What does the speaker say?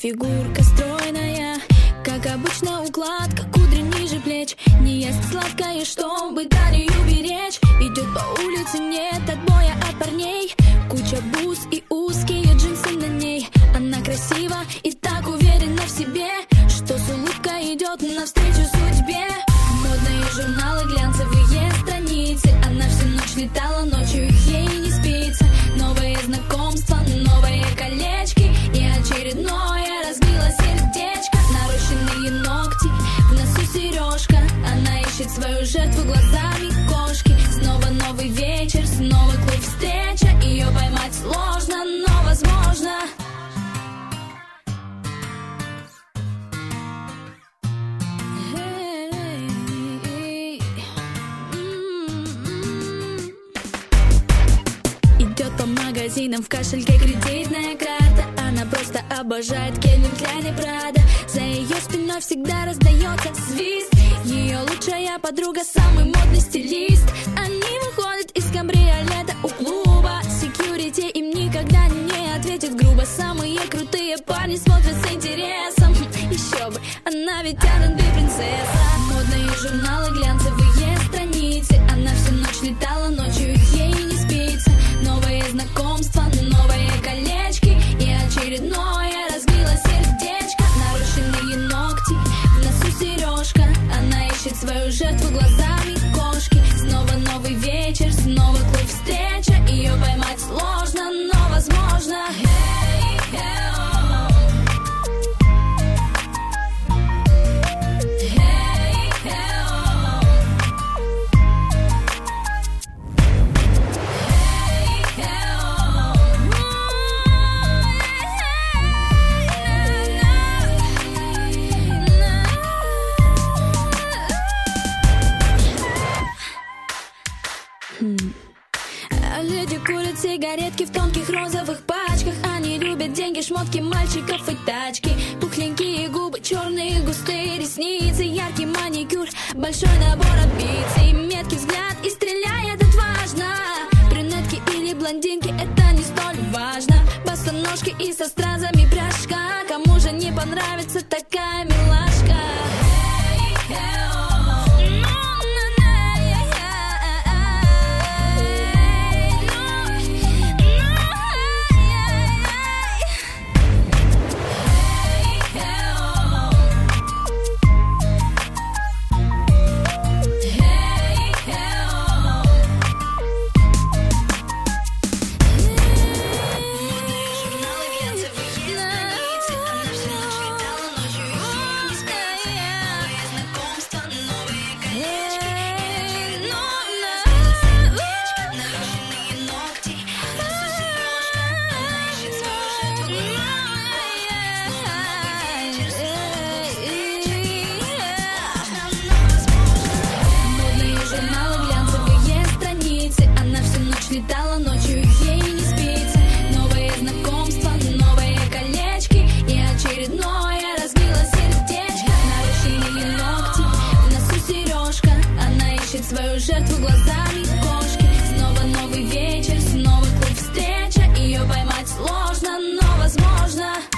фигурка стройная, как обычно укладка, кудри ниже плеч. Не ест сладкое, чтобы талию беречь. Идет по улице, нет отбоя от парней. Куча бус и узкие джинсы на ней. Она красива и так уверена в себе, что с улыбкой идет навстречу судьбе. Модные журналы, глянцевые страницы. Она всю ночь летала, ночью ей не спится. Новые знакомства, новые колечки и очередное разбило сердечко. Нарощенные ногти, в носу сережка. Она ищет свою жертву глазами кошки. Снова новый вечер, снова клуб встреча. Ее поймать сложно, но возможно. Идет по магазинам, в кошельке кредитная карта. Она просто обожает Кельвин Кляйн и Прада. За ее спиной всегда раздается свист. Ее лучшая подруга, самый модный стилист. Они выходят из кабриолета у клуба. Секьюрити им никогда не ответит грубо. Самые крутые парни смотрят с интересом. Еще бы, она ведь R&B принцесса. Модные журналы, глянцевые страницы. Она всю ночь летала, ночью ей не спится. Новые знакомства, новые колечки и очередное разбило сердечко. Нарощенные ногти, в носу сережка. Она ищет свою жертву глазами кошки. Снова новый вечер, снова клуб встреча. Ее поймать сложно, но возможно. Люди курят сигаретки в тонких розовых пачках. Они любят деньги, шмотки, мальчиков и тачки. Пухленькие губы, черные густые ресницы, яркий маникюр, большой набор амбиций. Меткий взгляд и стреляет отважно. Брюнетки или блондинки, это не столь важно. Босоножки и со стразами пряжка. Кому же не понравится такая милашка? Летала, ночью ей не спится. Новые знакомства, новые колечки и очередное разбило сердечко. Нарощенные ногти, в носу сережка. Она ищет свою жертву глазами кошки. Снова новый вечер, снова клуб встреча. Ее поймать сложно, но возможно.